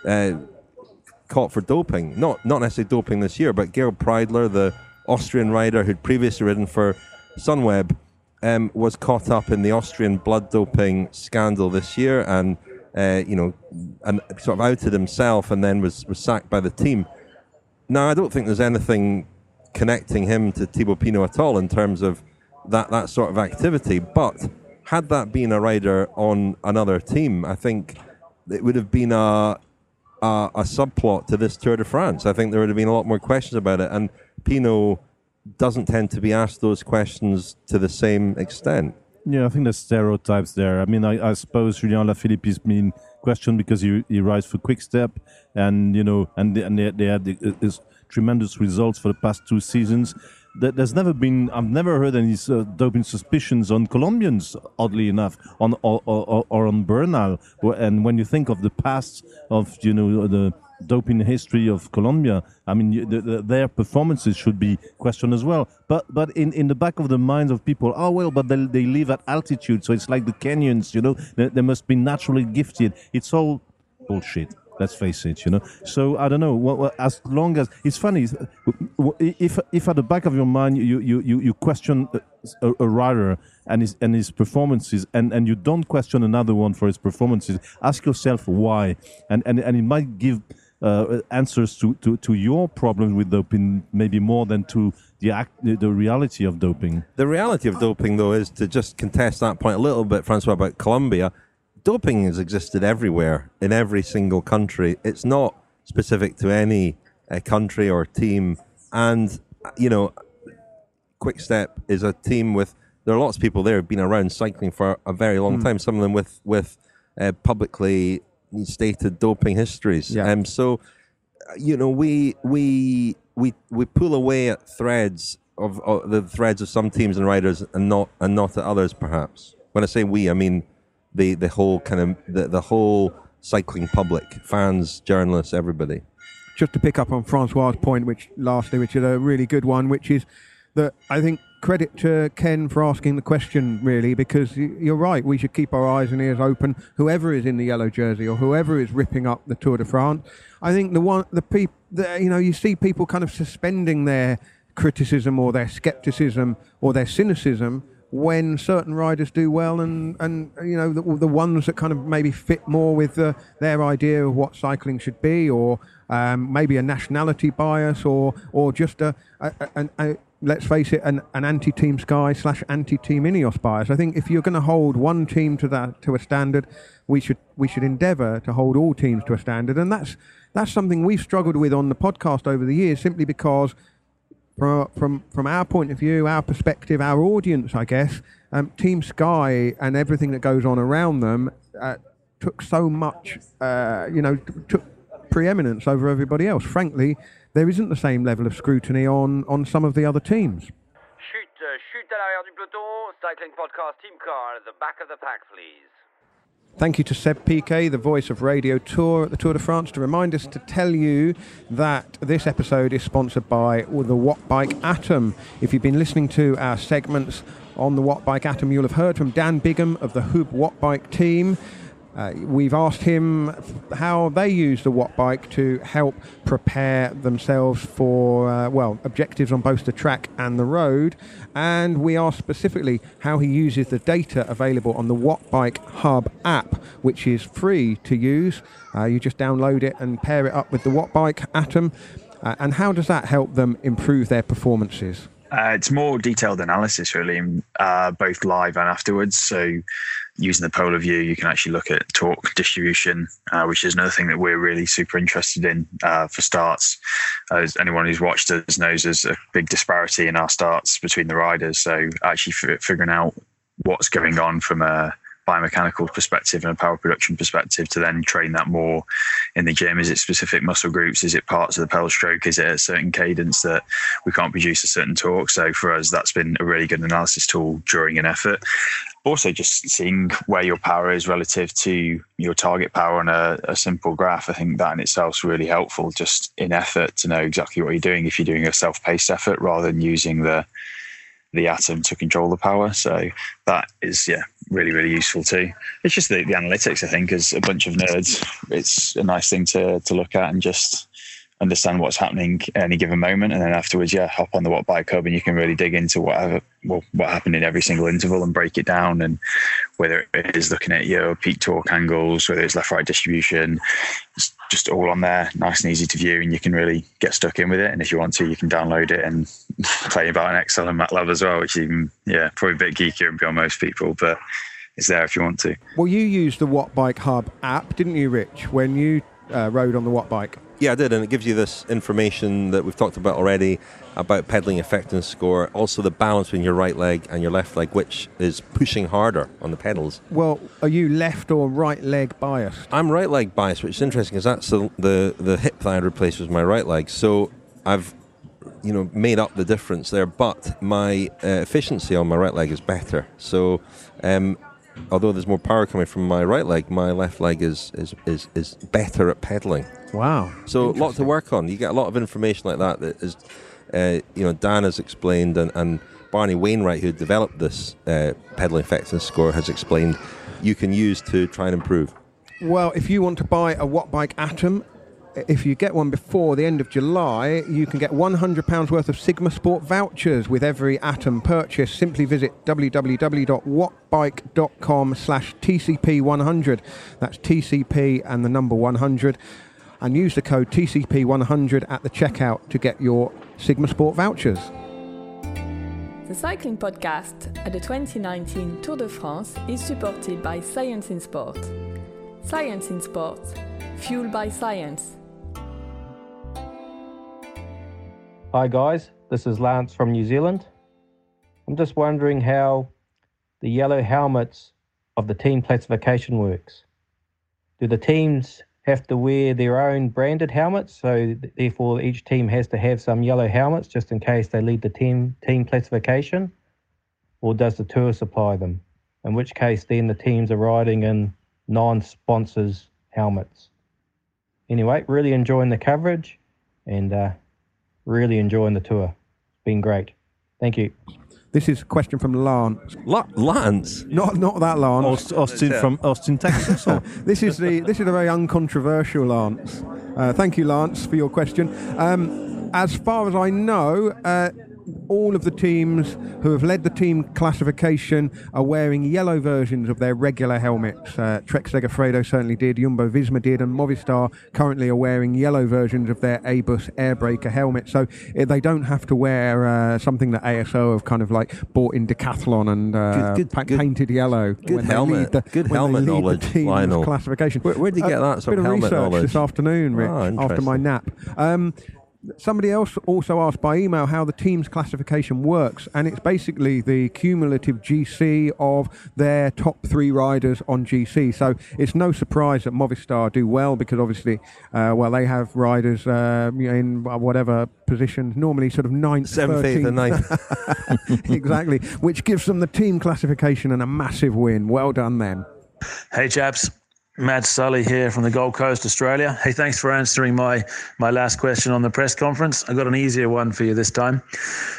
S2: caught for doping. Not necessarily doping this year, but Georg Preidler, the Austrian rider who'd previously ridden for Sunweb, was caught up in the Austrian blood doping scandal this year, and and sort of outed himself, and then was sacked by the team. Now, I don't think there's anything connecting him to Thibaut Pinot at all in terms of that sort of activity, but had that been a rider on another team, I think it would have been a subplot to this Tour de France. I think there would have been a lot more questions about it, and Pinot doesn't tend to be asked those questions to the same extent.
S4: Yeah, I think there's stereotypes there. I mean, I suppose Julien Lafilippe is being questioned because he rides for Quick-Step, and they had this tremendous results for the past 2 seasons. I've never heard any doping suspicions on Colombians, oddly enough, or on Bernal. And when you think of the past of the doping history of Colombia, I mean, their performances should be questioned as well. But in the back of the minds of people, but they live at altitude, so it's like the Kenyans, they must be naturally gifted. It's all bullshit. Let's face it, So I don't know. As long as it's funny, if at the back of your mind you question a rider and his performances, and you don't question another one for his performances, ask yourself why, and it might give answers to your problems with doping, maybe more than to the reality of doping.
S2: The reality of doping, though, is to just contest that point a little bit, Francois, about Colombia. Doping has existed everywhere, in every single country. It's not specific to any country or team. And, Quick-Step is a team there are lots of people there who've been around cycling for a very long time, some of them with publicly stated doping histories.
S3: Yeah.
S2: So, we pull away at threads of the threads of some teams and riders and not at others, perhaps. When I say we, I mean the whole the whole cycling public, fans, journalists, everybody.
S3: Just to pick up on Francois' point, which is a really good one, which is that I think credit to Ken for asking the question, really, because you're right, we should keep our eyes and ears open, whoever is in the yellow jersey or whoever is ripping up the Tour de France. I think you see people kind of suspending their criticism or their skepticism or their cynicism when certain riders do well, and the ones that kind of maybe fit more with their idea of what cycling should be, or maybe a nationality bias, or just a let's face it, an anti-Team Sky / anti-Team Ineos bias. I think if you're going to hold one team to a standard, we should endeavour to hold all teams to a standard, and that's something we've struggled with on the podcast over the years, simply because from our point of view, our perspective, our audience, I guess, Team Sky and everything that goes on around them took so much, took preeminence over everybody else. Frankly, there isn't the same level of scrutiny on some of the other teams.
S11: Chute à l'arrière du peloton, Cycling Podcast Team Car at the back of the pack, please.
S3: Thank you to Seb Piquet, the voice of Radio Tour at the Tour de France, to remind us to tell you that this episode is sponsored by the Wattbike Atom. If you've been listening to our segments on the Wattbike Atom, you'll have heard from Dan Bigham of the Hub Wattbike team. We've asked him how they use the Wattbike to help prepare themselves for, objectives on both the track and the road. And we asked specifically how he uses the data available on the Wattbike Hub app, which is free to use. You just download it and pair it up with the Wattbike Atom. And how does that help them improve their performances?
S12: It's more detailed analysis, really, both live and afterwards. So using the polar view, you can actually look at torque distribution, which is another thing that we're really super interested in for starts. As anyone who's watched us knows, there's a big disparity in our starts between the riders. So actually figuring out what's going on from a biomechanical perspective and a power production perspective to then train that more in the gym. Is it specific muscle groups? Is it parts of the pedal stroke? Is it a certain cadence that we can't produce a certain torque? So for us, that's been a really good analysis tool during an effort. Also, just seeing where your power is relative to your target power on a simple graph. I think that in itself is really helpful just in effort to know exactly what you're doing if you're doing a self-paced effort rather than using the Atom to control the power. So that is, really, really useful too. It's just the analytics, I think, as a bunch of nerds, it's a nice thing to look at and just understand what's happening at any given moment. And then afterwards, hop on the Wattbike Hub and you can really dig into what happened in every single interval and break it down. And whether it is looking at your peak torque angles, whether it's left-right distribution, it's just all on there, nice and easy to view, and you can really get stuck in with it. And if you want to, you can download it and play about in Excel and MATLAB as well, which even, probably a bit geekier beyond most people, but it's there if you want to.
S3: Well, you used the Wattbike Hub app, didn't you, Rich, when you rode on the Wattbike?
S2: Yeah, I did, and it gives you this information that we've talked about already about pedaling effectiveness score, also the balance between your right leg and your left leg, which is pushing harder on the pedals.
S3: Well, are you left or right leg biased?
S2: I'm right leg biased, which is interesting because that's the hip that I replaced was my right leg. So I've made up the difference there, but my efficiency on my right leg is better. So although there's more power coming from my right leg, my left leg is better at pedaling.
S3: Wow.
S2: So a lot to work on. You get a lot of information like that is, Dan has explained, and Barney Wainwright, who developed this pedaling effectiveness score, has explained you can use to try and improve.
S3: Well, if you want to buy a Wattbike Atom, if you get one before the end of July, you can get £100 worth of Sigma Sport vouchers with every Atom purchase. Simply visit www.wattbike.com/TCP100. That's TCP and the number 100. And use the code TCP100 at the checkout to get your Sigma Sport vouchers.
S1: The Cycling Podcast at the 2019 Tour de France is supported by Science in Sport. Science in Sport, fueled by science.
S13: Hi guys, this is Lance from New Zealand. I'm just wondering how the yellow helmets of the team classification works. Do the teams have to wear their own branded helmets, so therefore each team has to have some yellow helmets just in case they lead the team classification? Or does the Tour supply them? In which case then the teams are riding in non-sponsors helmets. Anyway, really enjoying the coverage and really enjoying the Tour. It's been great. Thank you.
S3: This is a question from Lance.
S2: Lance?
S3: Not that Lance.
S4: Austin from Austin, Texas.
S3: This is a very uncontroversial Lance. Thank you, Lance, for your question. As far as I know, all of the teams who have led the team classification are wearing yellow versions of their regular helmets. Trek Segafredo certainly did, Jumbo Visma did, and Movistar currently are wearing yellow versions of their ABUS Airbreaker helmet. So they don't have to wear something that ASO have kind of like bought in Decathlon and painted yellow.
S2: Good helmet. Good helmet knowledge, Lionel.
S3: Classification.
S2: Where did you get that sort of helmet knowledge?
S3: This afternoon, Rich, after my nap. Somebody else also asked by email how the team's classification works, and it's basically the cumulative GC of their top 3 riders on GC. So it's no surprise that Movistar do well because obviously, they have riders in whatever positions, normally sort of 9th,
S2: 7th, 8th and 9th.
S3: Exactly, which gives them the team classification and a massive win. Well done them.
S14: Hey chaps. Matt Sully here from the Gold Coast, Australia. Hey, thanks for answering my last question on the press conference. I got an easier one for you this time.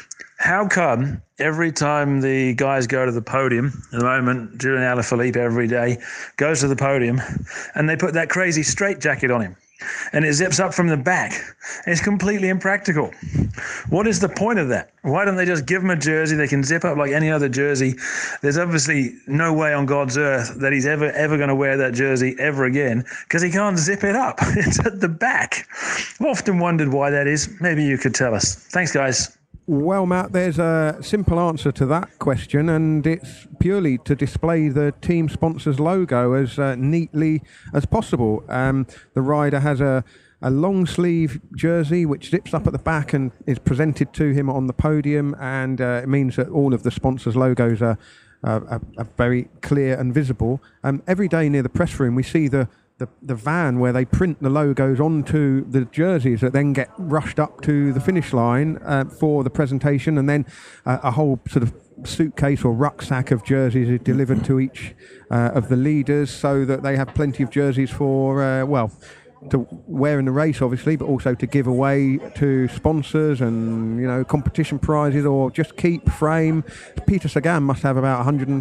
S14: how come every time the guys go to the podium, at the moment, Julian Alaphilippe every day goes to the podium and they put that crazy straitjacket on him and it zips up from the back? It's completely impractical. What is the point of that? Why don't they just give him a jersey? They can zip up like any other jersey. There's obviously no way on God's earth that he's ever going to wear that jersey ever again because he can't zip it up. It's at the back. I've often wondered why that is. Maybe you could tell us. Thanks, guys.
S3: Well, Matt, there's a simple answer to that question, and it's purely to display the team sponsor's logo as neatly as possible. The rider has a long sleeve jersey which zips up at the back and is presented to him on the podium, and it means that all of the sponsors' logos are very clear and visible. Every day near the press room we see the van where they print the logos onto the jerseys that then get rushed up to the finish line for the presentation, and then a whole sort of suitcase or rucksack of jerseys is delivered to each of the leaders so that they have plenty of jerseys for, to wear in the race, obviously, but also to give away to sponsors and, competition prizes, or just keep frame. Peter Sagan must have about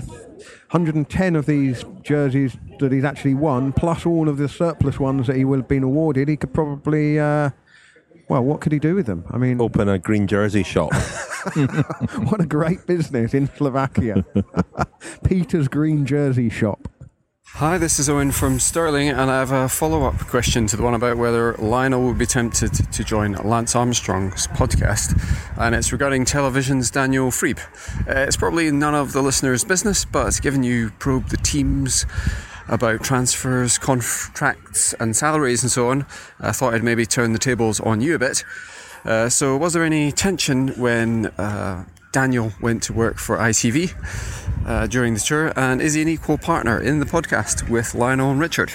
S3: 110 of these jerseys that he's actually won, plus all of the surplus ones that he will have been awarded. He could probably, what could he do with them? I mean,
S2: open a green jersey shop.
S3: What a great business in Slovakia. Peter's Green Jersey Shop.
S15: Hi, this is Owen from Stirling, and I have a follow-up question to the one about whether Lionel would be tempted to join Lance Armstrong's podcast, and it's regarding television's Daniel Friebe. It's probably none of the listeners' business, but given you probe the teams about transfers, contracts and salaries and so on, I thought I'd maybe turn the tables on you a bit. So was there any tension when Daniel went to work for ITV during the tour, and is he an equal partner in the podcast with Lionel and Richard?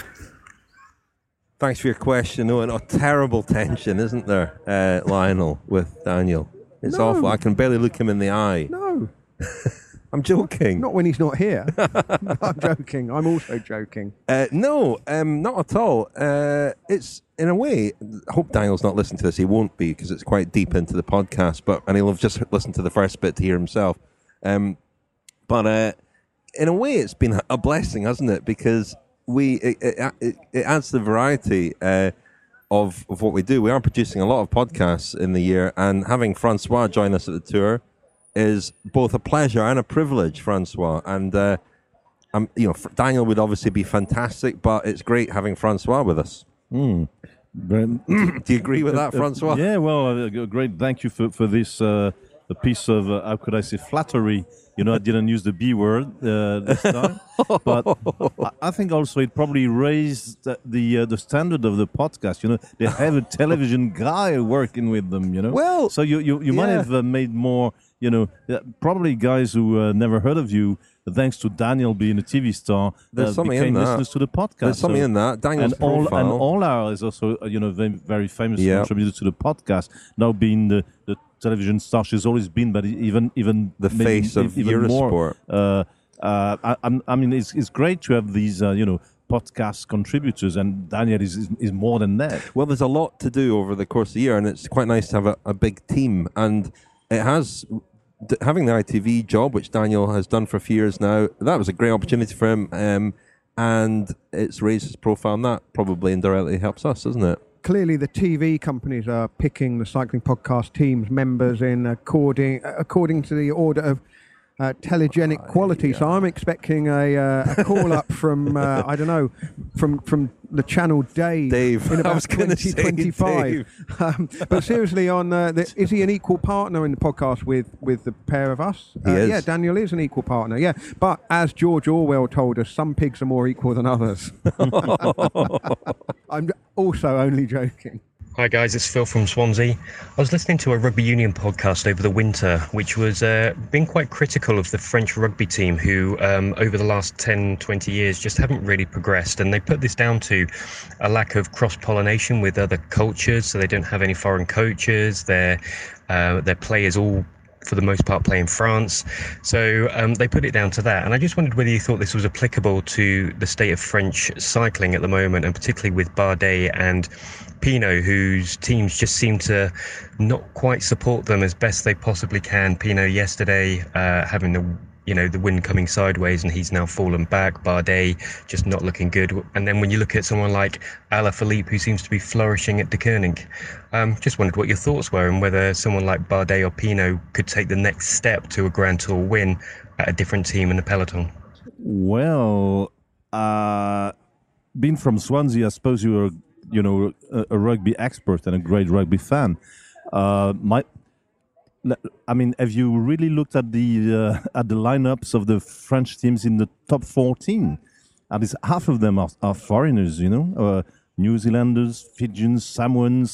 S2: Thanks for your question, Owen. Terrible tension, isn't there, Lionel, with Daniel? It's awful. I can barely look him in the eye.
S3: No.
S2: I'm joking.
S3: Not when he's not here. I'm joking. I'm also joking.
S2: No, not at all. It's, in a way, I hope Daniel's not listening to this. He won't be, because it's quite deep into the podcast, and he'll have just listened to the first bit to hear himself. But in a way, it's been a blessing, hasn't it? Because it adds the variety of what we do. We are producing a lot of podcasts in the year, and having Francois join us at the tour is both a pleasure and a privilege, Francois. And Daniel would obviously be fantastic, but it's great having Francois with us. Do you agree with that, Francois?
S4: Yeah, well, great. Thank you for this a piece of, how could I say, flattery. I didn't use the B word this time, but I think also it probably raised the standard of the podcast. They have a television guy working with them.
S2: Well,
S4: so you might have made more. Probably guys who never heard of you, thanks to Daniel being a TV star, became listeners to the podcast.
S2: There's something in that. Daniel's profile.
S4: And Ola is also very, very famous contributor to the podcast. Now being the television star she's always been, but even
S2: the face of Eurosport.
S4: I mean, it's great to have these podcast contributors, and Daniel is more than that.
S2: Well, there's a lot to do over the course of the year, and it's quite nice to have a big team, and it has. Having the ITV job, which Daniel has done for a few years now, that was a great opportunity for him, and it's raised his profile, and that probably indirectly helps us, doesn't it?
S3: Clearly, the TV companies are picking the Cycling Podcast team's members in according to the order of telegenic quality. So I'm expecting a call up from I don't know, from the channel Dave in about 2025. But seriously, is he an equal partner in the podcast with the pair of us?
S2: He is.
S3: Yeah, Daniel is an equal partner. Yeah, but as George Orwell told us, some pigs are more equal than others. I'm also only joking.
S16: Hi guys, it's Phil from Swansea. I was listening to a rugby union podcast over the winter, which was being quite critical of the French rugby team who over the last 10, 20 years just haven't really progressed. And they put this down to a lack of cross-pollination with other cultures, so they don't have any foreign coaches. Their players all for the most part, play in France. So they put it down to that. And I just wondered whether you thought this was applicable to the state of French cycling at the moment, and particularly with Bardet and Pinot, whose teams just seem to not quite support them as best they possibly can. Pinot yesterday having the wind coming sideways, and he's now fallen back. Bardet just not looking good. And then when you look at someone like Alaphilippe, who seems to be flourishing at De Koning, just wondered what your thoughts were, and whether someone like Bardet or Pinot could take the next step to a Grand Tour win at a different team in the peloton.
S4: Well, being from Swansea, I suppose you were, a rugby expert and a great rugby fan. Have you really looked at the lineups of the French teams in the top 14? At least half of them are foreigners, New Zealanders, Fijians, Samoans.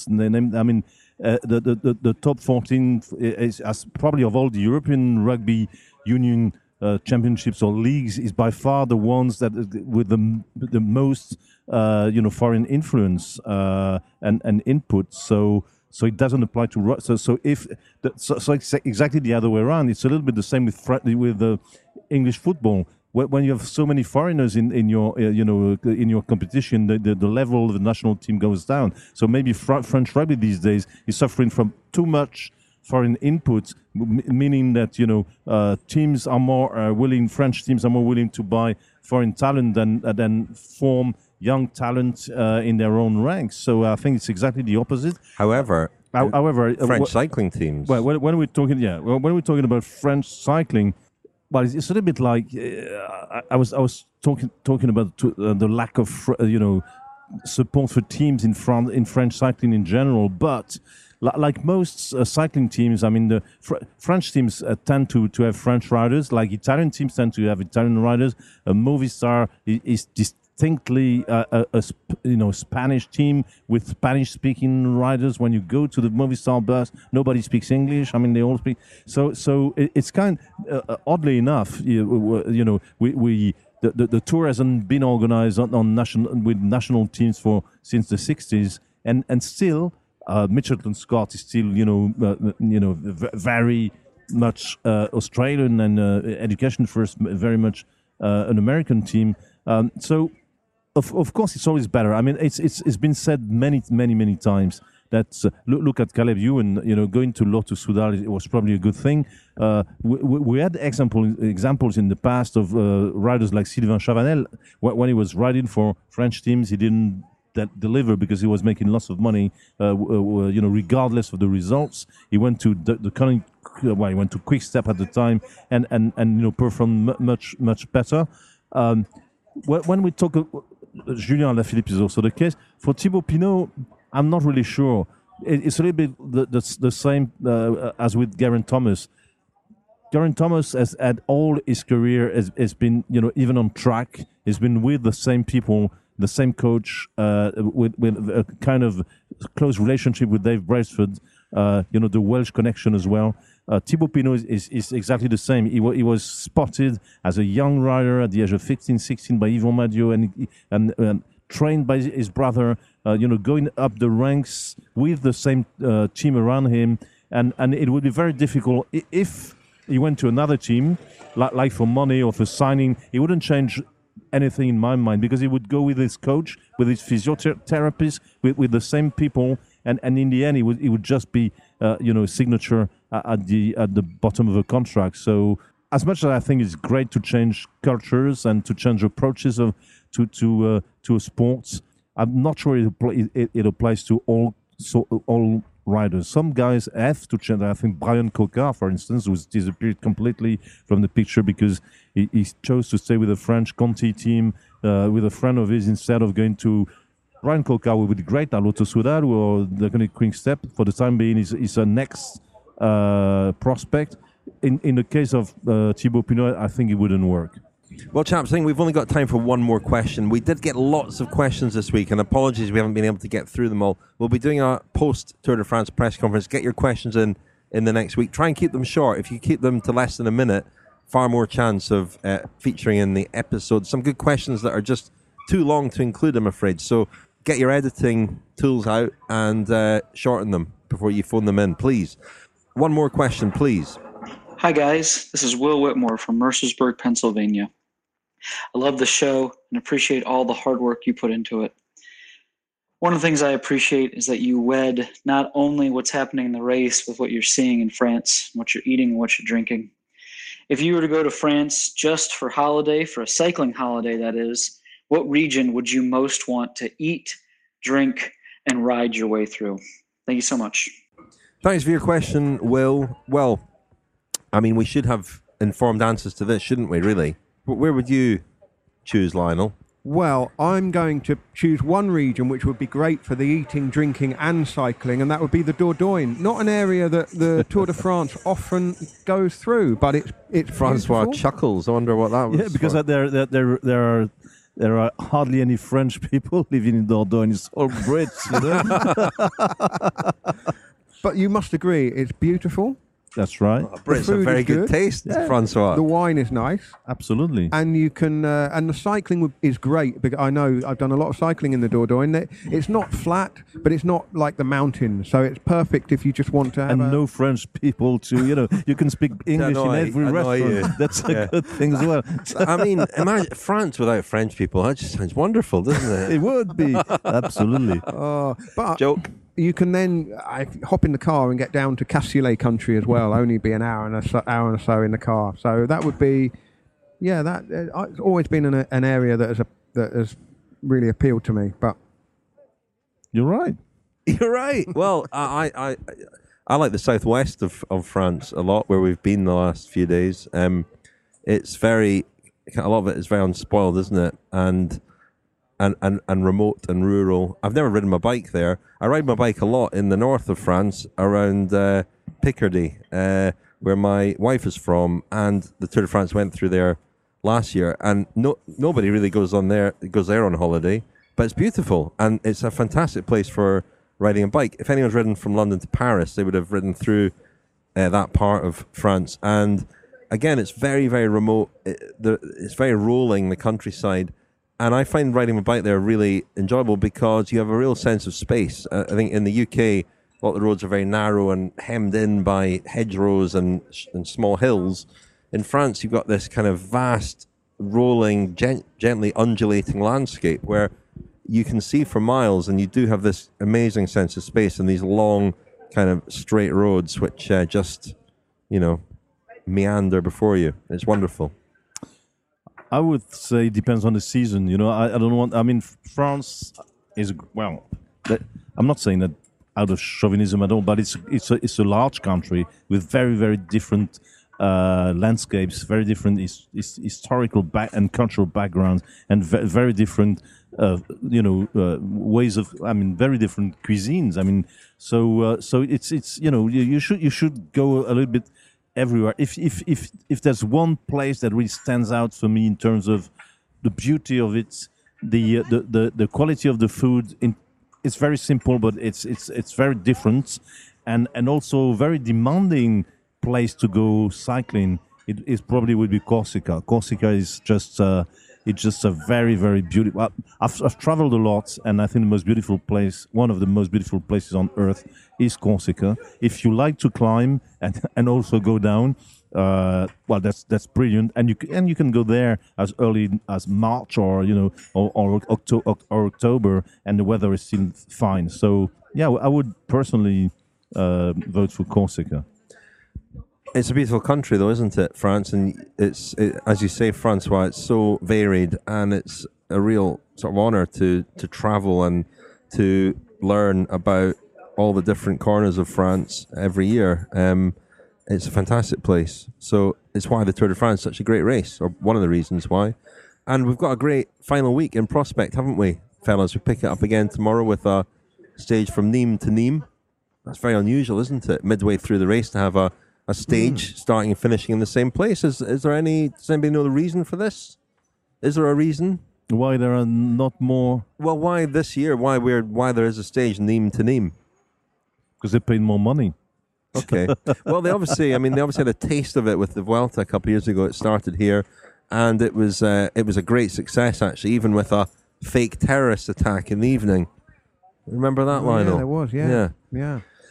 S4: The top 14 is probably of all the European Rugby Union championships or leagues is by far the ones that with the most foreign influence and input. So it doesn't apply to so it's exactly the other way around. It's a little bit the same with the English football. When you have so many foreigners in your competition, the level of the national team goes down. So maybe French rugby these days is suffering from too much foreign input, meaning that teams are more willing. French teams are more willing to buy foreign talent than form young talent in their own ranks. So I think it's exactly the opposite.
S2: However, French cycling teams.
S4: Well, when we're talking about French cycling, well, it's a little bit like I was talking about the lack of support for teams in French cycling in general, but. Like most cycling teams, the French teams tend to have French riders. Like Italian teams tend to have Italian riders. Movistar is distinctly a Spanish team with Spanish-speaking riders. When you go to the Movistar bus, nobody speaks English. They all speak. So it's kind oddly enough, the tour hasn't been organized on national teams since the 60s, and still. Mitchelton Scott is still, very much Australian and education first, very much an American team. So, of course, it's always better. It's been said many times that look at Caleb Ewan, going to Lotto Soudal, it was probably a good thing. We had examples in the past of riders like Sylvain Chavanel. When he was riding for French teams, he didn't deliver because he was making lots of money, regardless of the results. He went to he went to Quick Step at the time and performed much better. When we talk, Julien Alaphilippe is also the case. For Thibaut Pinot, I'm not really sure. It's a little bit the same as with Geraint Thomas. Geraint Thomas has had all his career has been, even on track, has been with the same people, the same coach, with a kind of close relationship with Dave Brailsford, the Welsh connection as well. Thibaut Pinot is exactly the same. He was spotted as a young rider at the age of 15, 16 by Yvon Madiot and trained by his brother, going up the ranks with the same team around him. And it would be very difficult if he went to another team, like for money or for signing. He wouldn't change anything in my mind because he would go with his coach, with his physiotherapist, with the same people, and in the end, he would just be, a signature at the bottom of a contract. So, as much as I think it's great to change cultures and to change approaches to sports, I'm not sure it applies to all riders. Some guys have to change. I think Brian Coquard, for instance, was disappeared completely from the picture because he chose to stay with the French Conti team with a friend of his instead of going to. Brian Coquard would be great at Lotto Soudal or the Quick Step. For the time being, is a next prospect. In the case of Thibaut Pinot, I think it wouldn't work.
S2: Well, chaps, I think we've only got time for one more question. We did get lots of questions this week, and apologies we haven't been able to get through them all. We'll be doing our post-Tour de France press conference. Get your questions in the next week. Try and keep them short. If you keep them to less than a minute, far more chance of featuring in the episode. Some good questions that are just too long to include, I'm afraid. So get your editing tools out and shorten them before you phone them in, please. One more question, please.
S17: Hi, guys. This is Will Whitmore from Mercersburg, Pennsylvania. I love the show and appreciate all the hard work you put into it. One of the things I appreciate is that you wed not only what's happening in the race with what you're seeing in France, what you're eating and what you're drinking. If you were to go to France just for holiday, for a cycling holiday that is, what region would you most want to eat, drink, and ride your way through? Thank you so much.
S2: Thanks for your question, Will. Well, I mean, we should have informed answers to this, shouldn't we, really? But where would you choose, Lionel?
S3: Well, I'm going to choose one region which would be great for the eating, drinking and cycling, and that would be the Dordogne. Not an area that the Tour de France often goes through, but it's
S2: Francois
S3: beautiful.
S2: chuckles. I wonder what that was.
S4: Yeah, because
S2: for.
S4: there are hardly any French people living in Dordogne. It's all Brits, you know.
S3: But you must agree, it's beautiful.
S4: That's right.
S2: Brits have very good taste, Francois.
S3: The wine is nice.
S4: Absolutely.
S3: And you can, and the cycling is great. Because I know I've done a lot of cycling in the Dordogne. It's not flat, but it's not like the mountains. So it's perfect if you just want to have
S4: and no French people to, you know, you can speak English in every restaurant. That's a good thing as well.
S2: I mean, imagine France without French people. That just sounds wonderful, doesn't it?
S4: It would be. Absolutely.
S3: But
S2: joke.
S3: You can then hop in the car and get down to Cassoulet country as well. Only be an hour and so in the car. So that would be, it's always been an area that has really appealed to me. But
S4: you're right.
S2: You're right. Well, I like the southwest of France a lot, where we've been the last few days. It's a lot of it is very unspoiled, isn't it? And remote and rural. I've never ridden my bike there. I ride my bike a lot in the north of France, around Picardy, where my wife is from, and the Tour de France went through there last year. And nobody really goes there on holiday, but it's beautiful and it's a fantastic place for riding a bike. If anyone's ridden from London to Paris, they would have ridden through that part of France. And again, it's very, very remote. It's very rolling, the countryside. And I find riding my bike there really enjoyable because you have a real sense of space. I think in the UK, a lot of the roads are very narrow and hemmed in by hedgerows and small hills. In France, you've got this kind of vast, rolling, gently undulating landscape where you can see for miles, and you do have this amazing sense of space and these long, kind of straight roads which just, meander before you. It's wonderful.
S4: I would say it depends on the season. I don't want. I mean, France is I'm not saying that out of chauvinism at all, but it's a large country with very, very different landscapes, very different historical and cultural backgrounds, and very different ways of. I mean, very different cuisines. I mean, so it's you should go a little bit everywhere. If there's one place that really stands out for me in terms of the beauty of it, the quality of the food, it's very simple, but it's very different, and also very demanding place to go cycling. It probably would be Corsica. Corsica is just it's just a very, very beautiful. I've traveled a lot, and I think the most beautiful place, one of the most beautiful places on earth, is Corsica. If you like to climb and also go down, that's brilliant. And you can go there as early as March or October, and the weather is still fine. So yeah, I would personally vote for Corsica.
S2: It's a beautiful country, though, isn't it, France? And as you say, Francois, it's so varied, and it's a real sort of honor to travel and to learn about all the different corners of France every year. It's a fantastic place. So it's why the Tour de France is such a great race, or one of the reasons why. And we've got a great final week in prospect, haven't we, fellas? We pick it up again tomorrow with a stage from Nîmes to Nîmes. That's very unusual, isn't it? Midway through the race to have a stage starting and finishing in the same place. Does anybody know the reason for this? Is there a reason?
S4: Why there are not more?
S2: Well, why this year? Why there is a stage Nîmes to Nîmes?
S4: Because they paid more money.
S2: Okay. Well, they obviously had a taste of it with the Vuelta a couple of years ago. It started here, and it was a great success, actually, even with a fake terrorist attack in the evening. Remember that, Lionel?
S3: Yeah, there was, yeah.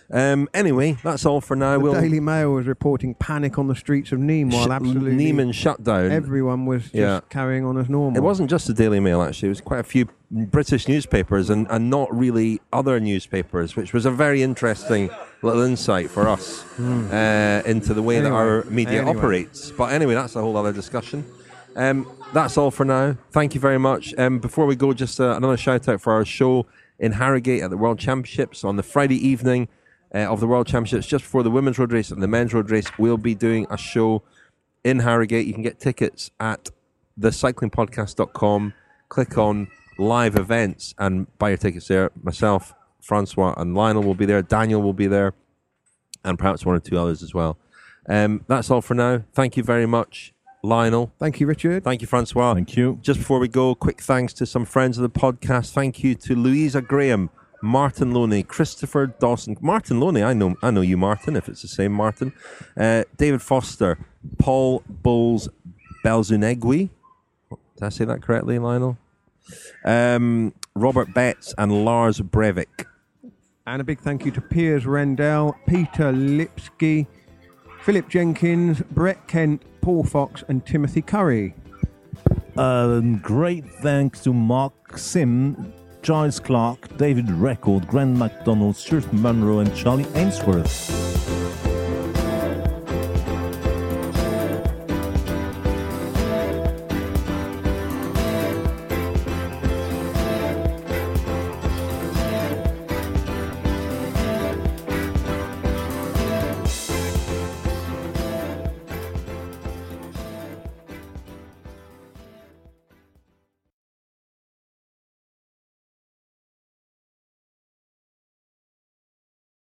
S2: Anyway, that's all for now.
S3: The Daily Mail was reporting panic on the streets of Nîmes while absolutely
S2: Nîmes shut down.
S3: Everyone was just carrying on as normal.
S2: It wasn't just the Daily Mail, actually. It was quite a few British newspapers and not really other newspapers, which was a very interesting little insight for us into the way that our media operates. But anyway, that's a whole other discussion. That's all for now. Thank you very much. Before we go, just another shout out for our show in Harrogate at the World Championships on the Friday evening of the World Championships, just before the women's road race and the men's road race. We'll be doing a show in Harrogate. You can get tickets at thecyclingpodcast.com. Click on live events and buy your tickets there. Myself, Francois and Lionel will be there. Daniel will be there, and perhaps one or two others as well. That's all for now. Thank you very much, Lionel.
S3: Thank you, Richard.
S2: Thank you, Francois.
S4: Thank you.
S2: Just before we go, quick thanks to some friends of the podcast. Thank you to Louisa Graham, Martin Loney, Christopher Dawson. Martin Loney, I know you, Martin, if it's the same Martin. David Foster, Paul Bowles Belzunegui. Did I say that correctly, Lionel? Robert Betts and Lars Breivik.
S3: And a big thank you to Piers Rendell, Peter Lipsky, Philip Jenkins, Brett Kent, Paul Fox and Timothy Curry.
S4: Great thanks to Mark Sim, Giles Clark, David Record, Grant MacDonald, Stuart Munro and Charlie Ainsworth.